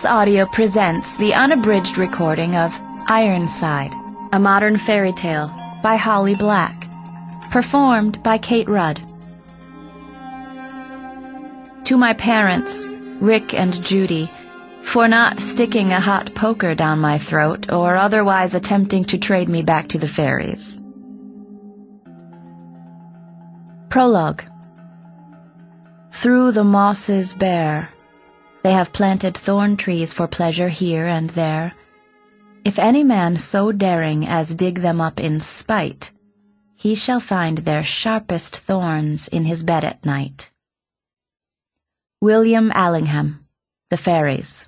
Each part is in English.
Plus Audio presents the unabridged recording of Ironside, a modern fairy tale by Holly Black, performed by Kate Rudd. To my parents, Rick and Judy, for not sticking a hot poker down my throat or otherwise attempting to trade me back to the fairies. Prologue. Through the mosses bare, they have planted thorn trees for pleasure here and there. If any man so daring as dig them up in spite, he shall find their sharpest thorns in his bed at night. William Allingham, The Fairies.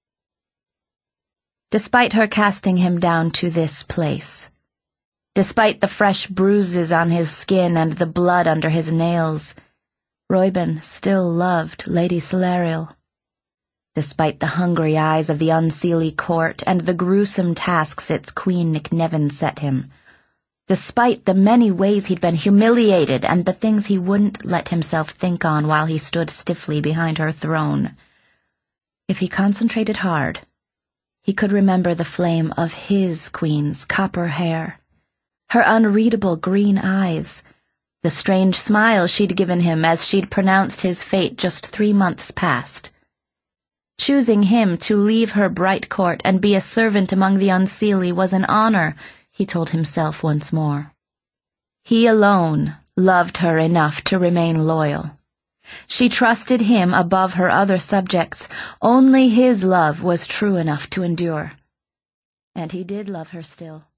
Despite her casting him down to this place, despite the fresh bruises on his skin and the blood under his nails, Reuben still loved Lady Celerial. Despite the hungry eyes of the unseelie court and the gruesome tasks its Queen Nycneven set him, despite the many ways he'd been humiliated and the things he wouldn't let himself think on while he stood stiffly behind her throne, if he concentrated hard, he could remember the flame of his queen's copper hair, her unreadable green eyes, the strange smile she'd given him as she'd pronounced his fate just 3 months past. Choosing him to leave her bright court and be a servant among the unseelie was an honor, he told himself once more. He alone loved her enough to remain loyal. She trusted him above her other subjects. Only his love was true enough to endure. And he did love her still.